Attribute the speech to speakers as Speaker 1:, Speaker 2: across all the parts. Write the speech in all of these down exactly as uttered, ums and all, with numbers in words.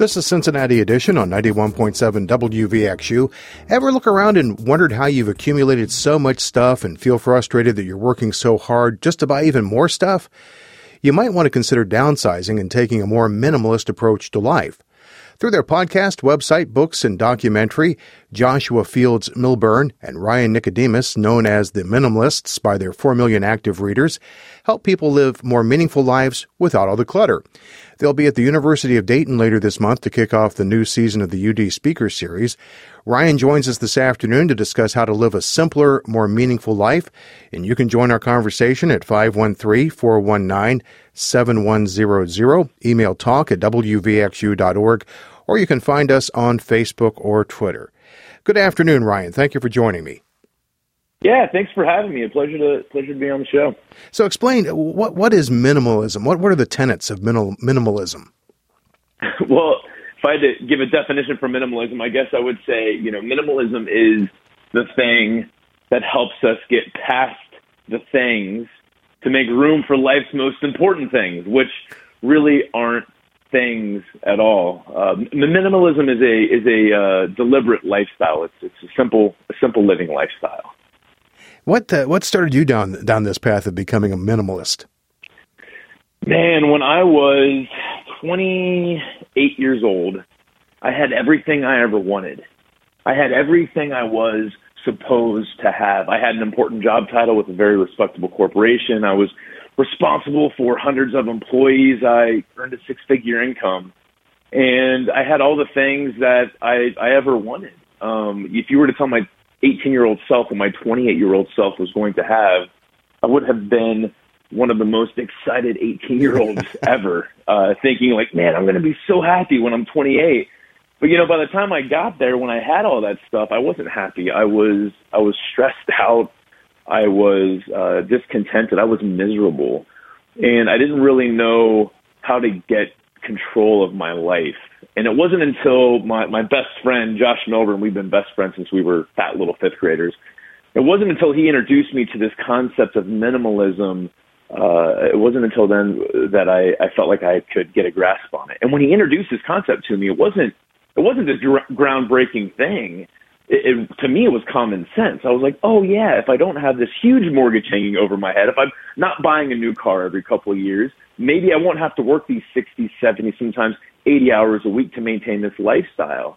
Speaker 1: This is Cincinnati Edition on ninety-one point seven W V X U. Ever look around and wondered how you've accumulated so much stuff and feel frustrated that you're working so hard just to buy even more stuff? You might want to consider downsizing and taking a more minimalist approach to life. Through their podcast, website, books, and documentary, Joshua Fields Millburn and Ryan Nicodemus, known as the Minimalists by their four million active readers, help people live more meaningful lives without all the clutter. They'll be at the University of Dayton later this month to kick off the new season of the U D Speaker Series. Ryan joins us this afternoon to discuss how to live a simpler, more meaningful life. And you can join our conversation at five one three, four one nine, seven one zero zero. Email talk at w v x u dot org. Or you can find us on Facebook or Twitter. Good afternoon, Ryan. Thank you for joining me.
Speaker 2: Yeah, thanks for having me. A pleasure to pleasure to be on the show.
Speaker 1: So explain, what what is minimalism? What what are the tenets of minimal, minimalism?
Speaker 2: Well, if I had to give a definition for minimalism, I guess I would say, you know, minimalism is the thing that helps us get past the things to make room for life's most important things, which really aren't things at all. Uh, minimalism is a is a uh, deliberate lifestyle. It's it's a simple a simple living lifestyle.
Speaker 1: What uh, what started you down down this path of becoming a minimalist?
Speaker 2: Man, when I was twenty-eight years old, I had everything I ever wanted. I had everything I was supposed to have. I had an important job title with a very respectable corporation. I was responsible for hundreds of employees. I earned a six-figure income. And I had all the things that I, I ever wanted. Um, if you were to tell my eighteen-year-old self what my twenty-eight-year-old self was going to have, I would have been one of the most excited eighteen-year-olds ever, uh, thinking like, man, I'm going to be so happy when I'm twenty-eight. But, you know, by the time I got there, when I had all that stuff, I wasn't happy. I was I was stressed out. I was uh, discontented. I was miserable. And I didn't really know how to get control of my life. And it wasn't until my, my best friend, Josh Millburn, we've been best friends since we were fat little fifth graders. It wasn't until he introduced me to this concept of minimalism, uh, it wasn't until then that I, I felt like I could get a grasp on it. And when he introduced this concept to me, it wasn't it wasn't this gr- groundbreaking thing. It, it, to me, it was common sense. I was like, oh, yeah, if I don't have this huge mortgage hanging over my head, if I'm not buying a new car every couple of years, maybe I won't have to work these sixty, seventy, sometimes eighty hours a week to maintain this lifestyle.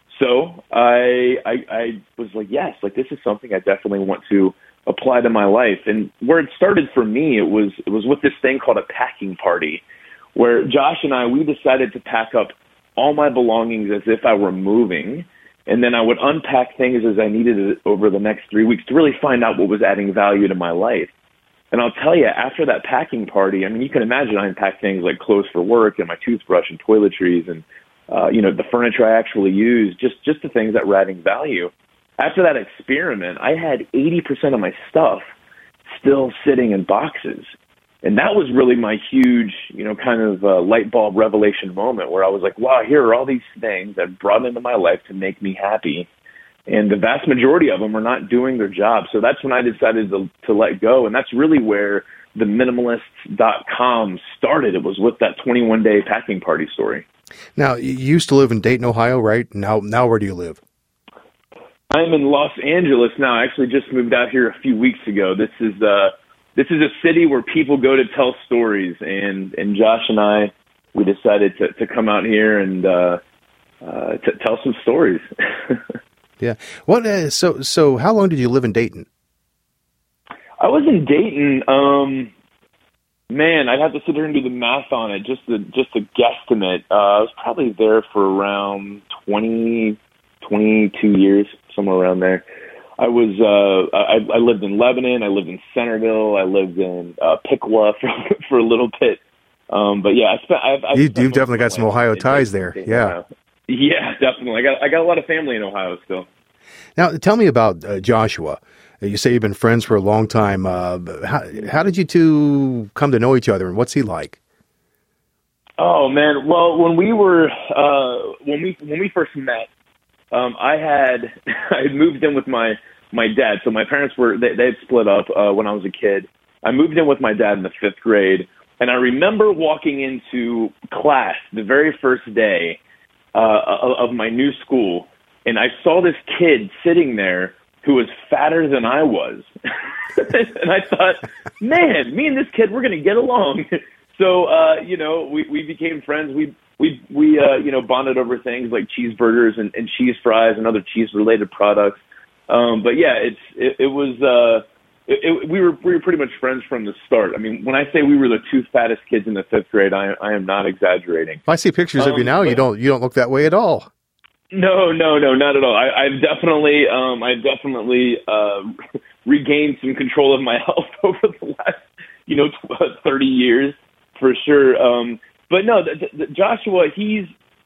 Speaker 2: So I, I, I was like, yes, like this is something I definitely want to apply to my life. And where it started for me, it was it was with this thing called a packing party, where Josh and I, we decided to pack up all my belongings as if I were moving. And then I would unpack things as I needed it over the next three weeks to really find out what was adding value to my life. And I'll tell you, after that packing party, I mean, you can imagine I unpacked things like clothes for work and my toothbrush and toiletries and, uh, you know, the furniture I actually use, just, just the things that were adding value. After that experiment, I had eighty percent of my stuff still sitting in boxes. And that was really my huge, you know, kind of uh, light bulb revelation moment where I was like, wow, here are all these things that brought into my life to make me happy. And the vast majority of them are not doing their job. So that's when I decided to, to let go. And that's really where the minimalists dot com started. It was with that twenty-one day packing party story.
Speaker 1: Now, you used to live in Dayton, Ohio, right? Now, now where do you live?
Speaker 2: I'm in Los Angeles now. I actually just moved out here a few weeks ago. This is uh, this is a city where people go to tell stories. And, and Josh and I, we decided to, to come out here and uh, uh, to tell some stories.
Speaker 1: Yeah. What? Uh, so, so how long did you live in Dayton?
Speaker 2: I was in Dayton. Um, man, I'd have to sit here and do the math on it. Just the just a guesstimate. Uh, I was probably there for around twenty, twenty-two years, somewhere around there. I was. Uh, I, I lived in Lebanon. I lived in Centerville. I lived in uh, Piqua for, for a little bit. Um, but yeah, I spent. I've, I've
Speaker 1: you,
Speaker 2: spent
Speaker 1: you've definitely got some Ohio ties there. Yeah.
Speaker 2: Yeah, definitely. I got I got a lot of family in Ohio still.
Speaker 1: Now, tell me about uh, Joshua. You say you've been friends for a long time. Uh, how, how did you two come to know each other, and what's he like?
Speaker 2: Oh man, well, when we were uh, when we when we first met, um, I had I had moved in with my my dad. So my parents were they they had split up uh, when I was a kid. I moved in with my dad in the fifth grade, and I remember walking into class the very first day, uh, of my new school, and I saw this kid sitting there who was fatter than I was. And I thought, man, me and this kid, we're going to get along. So, uh, you know, we, we became friends. We, we, we uh, you know, bonded over things like cheeseburgers and, and cheese fries and other cheese-related products. Um, but, yeah, it's it, it was uh, it, it, we were we were pretty much friends from the start. I mean, when I say we were the two fattest kids in the fifth grade, I, I am not exaggerating.
Speaker 1: If I see pictures um, of you now, but, you don't you don't look that way at all.
Speaker 2: No, no, no, not at all. I, I've definitely, um, I've definitely uh, regained some control of my health over the last, you know, thirty years for sure. Um, but no, the, the, Joshua, he's,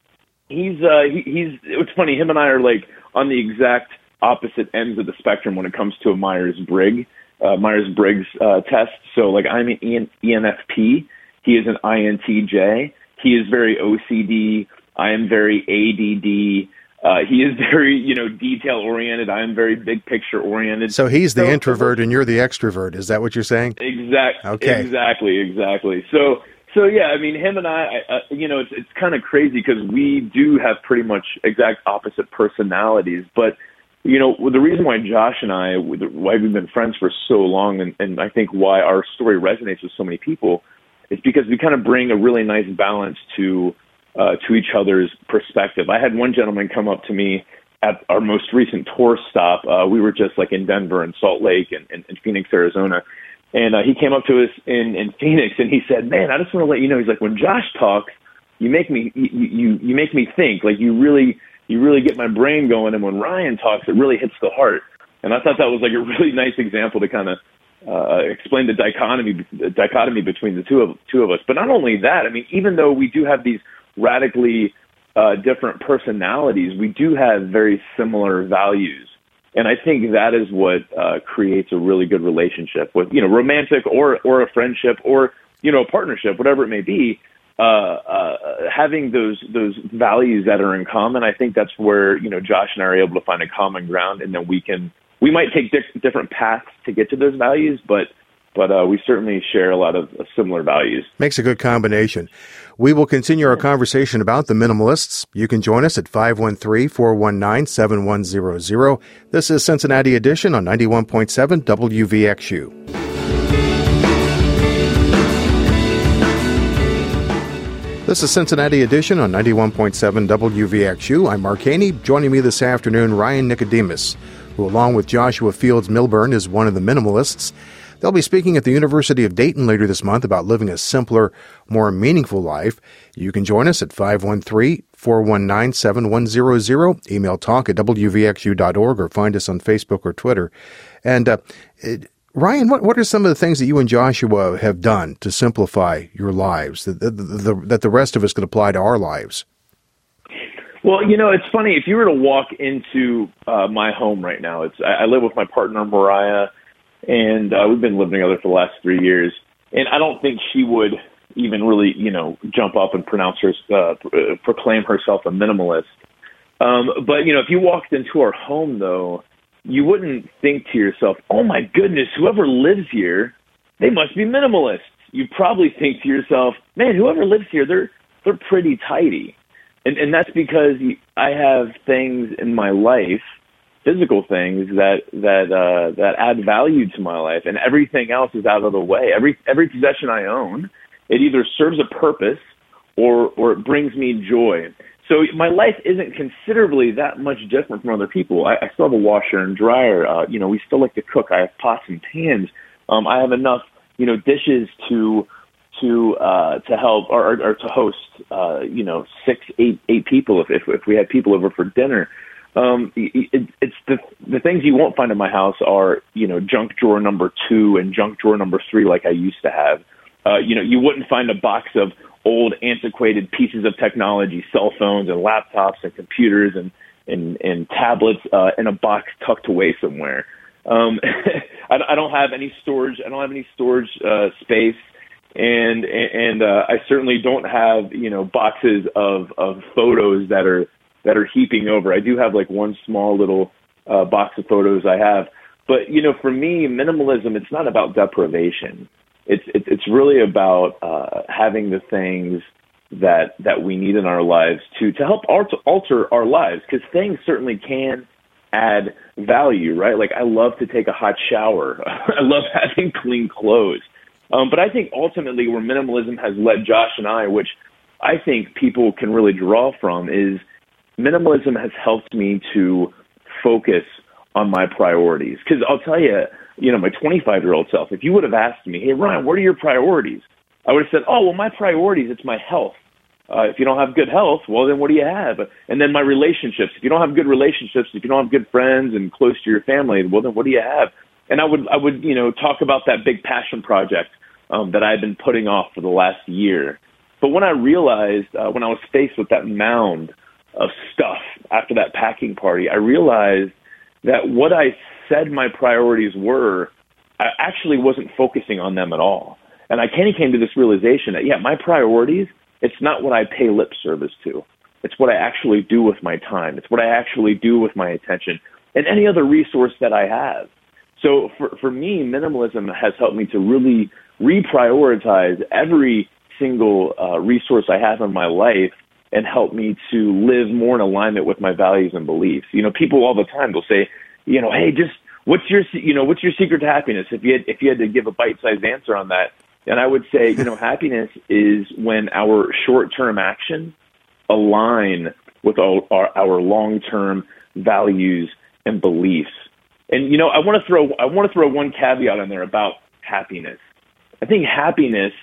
Speaker 2: he's, uh, he, he's. It's funny. Him and I are like on the exact opposite ends of the spectrum when it comes to a Myers-Briggs, uh, Myers-Briggs uh, test. So, like, I'm an E N F P. He is an I N T J. He is very O C D. I am very A D D. Uh, he is very, you know, detail-oriented. I am very big-picture-oriented.
Speaker 1: So he's the so, introvert and you're the extrovert. Is that what you're saying?
Speaker 2: Exactly.
Speaker 1: Okay.
Speaker 2: Exactly, exactly. So, so yeah, I mean, him and I, I uh, you know, it's it's kind of crazy because we do have pretty much exact opposite personalities. But, you know, the reason why Josh and I, why we've been friends for so long, and, and I think why our story resonates with so many people, is because we kind of bring a really nice balance to Uh, to each other's perspective. I had one gentleman come up to me at our most recent tour stop. Uh, we were just like in Denver and Salt Lake and, and, and Phoenix, Arizona. And uh, he came up to us in, in Phoenix and he said, man, I just want to let you know, he's like, when Josh talks, you make me, you, you, you make me think. Like you really, you really get my brain going. And when Ryan talks, it really hits the heart. And I thought that was like a really nice example to kind of uh, explain the dichotomy, the dichotomy between the two of, two of us. But not only that, I mean, even though we do have these radically uh, different personalities, we do have very similar values. And I think that is what uh, creates a really good relationship with, you know, romantic or, or a friendship or, you know, a partnership, whatever it may be, uh, uh, having those, those values that are in common. I think that's where, you know, Josh and I are able to find a common ground, and then we can, we might take di- different paths to get to those values, but But uh, we certainly share a lot of uh, similar values.
Speaker 1: Makes a good combination. We will continue our conversation about the minimalists. You can join us at five one three, four one nine, seven one zero zero. This is Cincinnati Edition on ninety-one point seven W V X U. This is Cincinnati Edition on ninety-one point seven W V X U. I'm Mark Haney. Joining me this afternoon, Ryan Nicodemus, who along with Joshua Fields Milburn is one of the minimalists. They'll be speaking at the University of Dayton later this month about living a simpler, more meaningful life. You can join us at five one three, four one nine, seven one zero zero. Email talk at w v x u dot org or find us on Facebook or Twitter. And uh, it, Ryan, what, what are some of the things that you and Joshua have done to simplify your lives that the, the, that the rest of us could apply to our lives?
Speaker 2: Well, you know, it's funny. If you were to walk into uh, my home right now, it's I, I live with my partner, Mariah, and uh, we've been living together for the last three years. And I don't think she would even really, you know, jump up and pronounce her, uh, proclaim herself a minimalist. Um, but, you know, if you walked into our home, though, you wouldn't think to yourself, oh, my goodness, whoever lives here, they must be minimalists. You'd probably think to yourself, man, whoever lives here, they're they're pretty tidy. And, and that's because I have things in my life, physical things that that uh, that add value to my life, and everything else is out of the way. Every every possession I own, it either serves a purpose or or it brings me joy. So my life isn't considerably that much different from other people. I, I still have a washer and dryer. Uh, you know, we still like to cook. I have pots and pans. Um, I have enough, you know, dishes to to uh, to help or, or, or to host, uh, you know, six, eight, eight people if if, if we had people over for dinner. Um, it, it's the the things you won't find in my house are, you know, junk drawer number two and junk drawer number three like I used to have. Uh, you know, you wouldn't find a box of old, antiquated pieces of technology, cell phones and laptops and computers and and, and tablets uh, in a box tucked away somewhere. Um, I, I don't have any storage. I don't have any storage uh, space, and and uh, I certainly don't have, you know, boxes of of photos that are. that are heaping over. I do have like one small little uh, box of photos I have. But, you know, for me, minimalism, it's not about deprivation. It's it's, it's really about uh, having the things that that we need in our lives to to help alter, alter our lives, because things certainly can add value, right? Like, I love to take a hot shower. I love having clean clothes. Um, but I think ultimately where minimalism has led Josh and I, which I think people can really draw from, is minimalism has helped me to focus on my priorities. Because I'll tell you, you know, my twenty-five-year-old self, if you would have asked me, hey, Ryan, what are your priorities? I would have said, oh, well, my priorities, it's my health. Uh, if you don't have good health, well, then what do you have? And then my relationships. If you don't have good relationships, if you don't have good friends and close to your family, well, then what do you have? And I would, I would, you know, talk about that big passion project um, that I had been putting off for the last year. But when I realized, uh, when I was faced with that mound of stuff after that packing party, I realized that what I said my priorities were, I actually wasn't focusing on them at all. And I kind of came to this realization that, yeah, my priorities, it's not what I pay lip service to. It's what I actually do with my time. It's what I actually do with my attention and any other resource that I have. So for, for me, minimalism has helped me to really reprioritize every single uh, resource I have in my life and help me to live more in alignment with my values and beliefs. You know, people all the time will say, you know, hey, just what's your, you know, what's your secret to happiness? If you had, if you had to give a bite-sized answer on that, and I would say, you know, happiness is when our short-term actions align with our, our, our long-term values and beliefs. And, you know, I want to throw I want to throw one caveat in there about happiness. I think happiness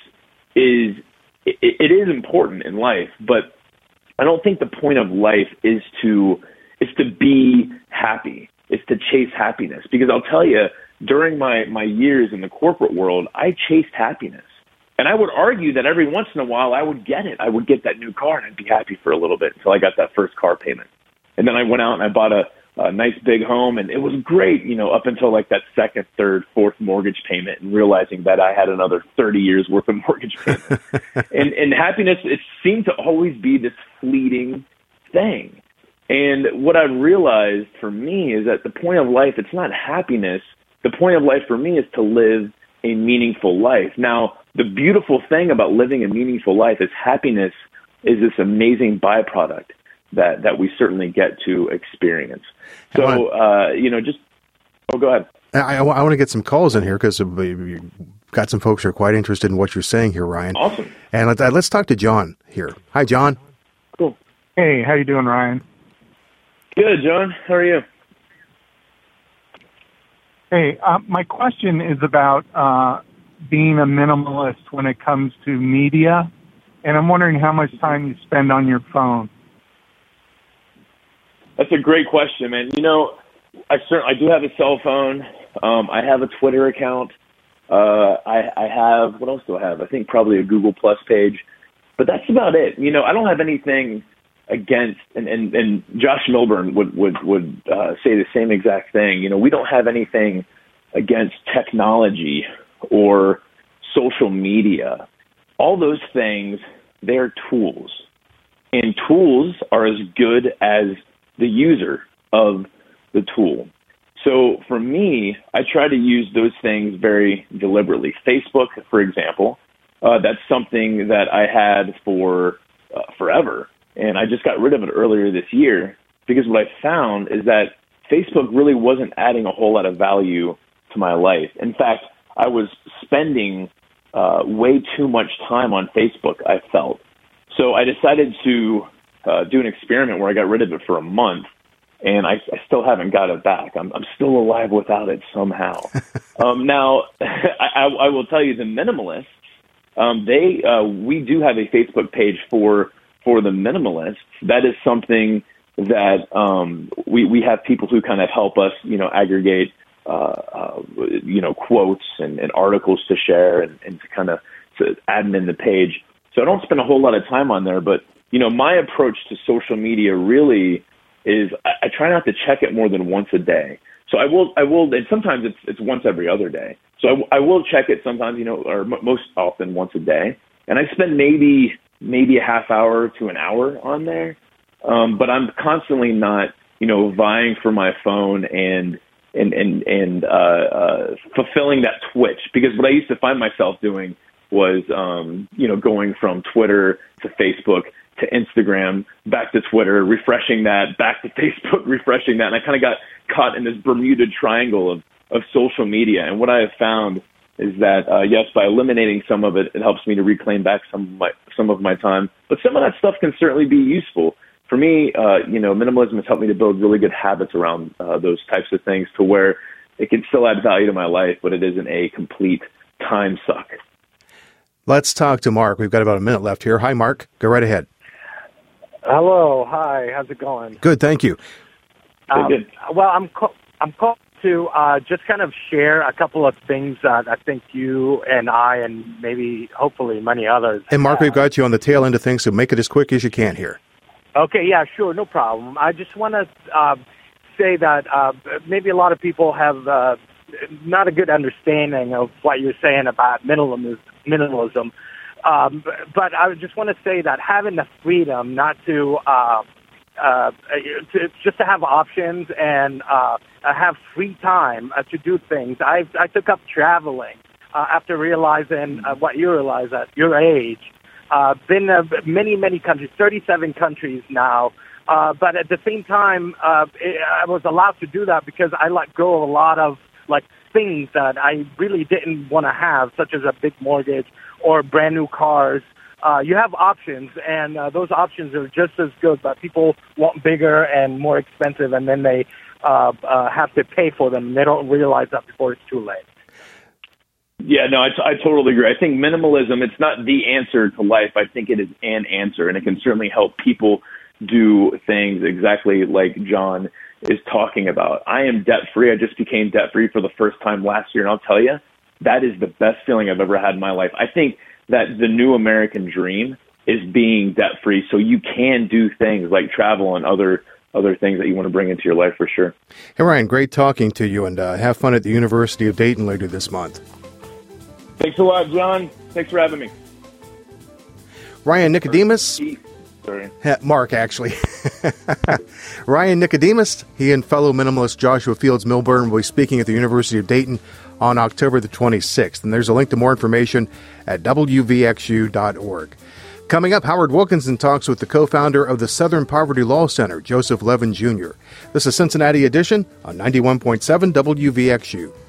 Speaker 2: is it, it is important in life, but I don't think the point of life is to is to be happy. It's to chase happiness. Because I'll tell you, during my, my years in the corporate world, I chased happiness. And I would argue that every once in a while I would get it. I would get that new car and I'd be happy for a little bit until I got that first car payment. And then I went out and I bought a, a nice big home, and it was great, you know, up until like that second, third, fourth mortgage payment, and realizing that I had another thirty years worth of mortgage payments. and, and happiness, it seemed to always be this fleeting thing. And what I realized for me is that the point of life, it's not happiness. The point of life for me is to live a meaningful life. Now, the beautiful thing about living a meaningful life is happiness is this amazing byproduct that, that we certainly get to experience. So, uh, you know, just, oh, go ahead.
Speaker 1: I, I want to get some calls in here because we've got some folks who are quite interested in what you're saying here, Ryan.
Speaker 2: Awesome.
Speaker 1: And let, uh, let's talk to John here. Hi, John.
Speaker 2: Cool.
Speaker 3: Hey, how you doing, Ryan?
Speaker 2: Good, John. How are you?
Speaker 3: Hey, uh, my question is about uh, being a minimalist when it comes to media, and I'm wondering how much time you spend on your phone.
Speaker 2: That's a great question, man. You know, I certainly I do have a cell phone. Um, I have a Twitter account. Uh, I, I have, what else do I have? I think probably a Google Plus page, but that's about it. You know, I don't have anything against, and, and, and Josh Milburn would, would, would uh, say the same exact thing. You know, we don't have anything against technology or social media. All those things, they're tools. And tools are as good as the user of the tool. So for me, I try to use those things very deliberately. Facebook, for example, uh, that's something that I had for uh, forever. And I just got rid of it earlier this year because what I found is that Facebook really wasn't adding a whole lot of value to my life. In fact, I was spending uh, way too much time on Facebook, I felt. So I decided to uh, do an experiment where I got rid of it for a month, and I, I still haven't got it back. I'm, I'm still alive without it somehow. um, now, I, I will tell you, the minimalists, um, they uh, we do have a Facebook page for for the minimalists. That is something that um, we, we have people who kind of help us, you know, aggregate, uh, uh, you know, quotes and, and articles to share and, and to kind of to admin the page. So I don't spend a whole lot of time on there, but, you know, my approach to social media really is I, I try not to check it more than once a day. So I will, I will, and sometimes it's it's once every other day. So I, I will check it sometimes, you know, or m- most often once a day. And I spend maybe maybe a half hour to an hour on there. Um, but I'm constantly not, you know, vying for my phone and and and and uh, uh, fulfilling that twitch. Because what I used to find myself doing was, um, you know, going from Twitter to Facebook to Instagram, back to Twitter, refreshing that, back to Facebook, refreshing that. And I kind of got caught in this Bermuda Triangle of, of social media. And what I have found is that, uh, yes, by eliminating some of it, it helps me to reclaim back some of my, some of my time. But some of that stuff can certainly be useful. For me, uh, you know, minimalism has helped me to build really good habits around uh, those types of things to where it can still add value to my life, but it isn't a complete time suck.
Speaker 1: Let's talk to Mark. We've got about a minute left here. Hi, Mark. Go right ahead.
Speaker 4: Hello. Hi. How's it going?
Speaker 1: Good. Thank you.
Speaker 4: Um, good. Well, I'm call- I'm called to uh, just kind of share a couple of things that I think you and I and maybe hopefully many others.
Speaker 1: And Mark,
Speaker 4: have.
Speaker 1: we've got you on the tail end of things, so make it as quick as you can here.
Speaker 4: Okay. Yeah, sure. No problem. I just want to uh, say that uh, maybe a lot of people have uh, not a good understanding of what you're saying about minimalism. minimalism. Um, but I just want to say that having the freedom not to, uh, uh, to just to have options and uh, have free time uh, to do things. I I took up traveling uh, after realizing uh, what you realize at your age. Uh, been to many, many countries, thirty-seven countries now. Uh, but at the same time, uh, I was allowed to do that because I let go of a lot of like things that I really didn't want to have, such as a big mortgage or brand new cars. Uh, you have options, and uh, those options are just as good, but people want bigger and more expensive, and then they uh, uh, have to pay for them. They don't realize that before it's too late.
Speaker 2: Yeah, no, I, t- I totally agree. I think minimalism, it's not the answer to life. I think it is an answer, and it can certainly help people do things exactly like John is talking about. I am debt-free. I just became debt-free for the first time last year, and I'll tell you, that is the best feeling I've ever had in my life. I think that the new American dream is being debt-free, so you can do things like travel and other other things that you want to bring into your life for sure.
Speaker 1: Hey, Ryan, great talking to you, and uh, have fun at the University of Dayton later this month.
Speaker 2: Thanks a lot, John. Thanks for having me.
Speaker 1: Ryan Nicodemus.
Speaker 2: Sorry.
Speaker 1: Mark, actually. Ryan Nicodemus, he and fellow minimalist Joshua Fields Milburn will be speaking at the University of Dayton on October the twenty-sixth. And there's a link to more information at w v x u dot org. Coming up, Howard Wilkinson talks with the co-founder of the Southern Poverty Law Center, Joseph Levin Junior This is Cincinnati Edition on ninety-one point seven W V X U.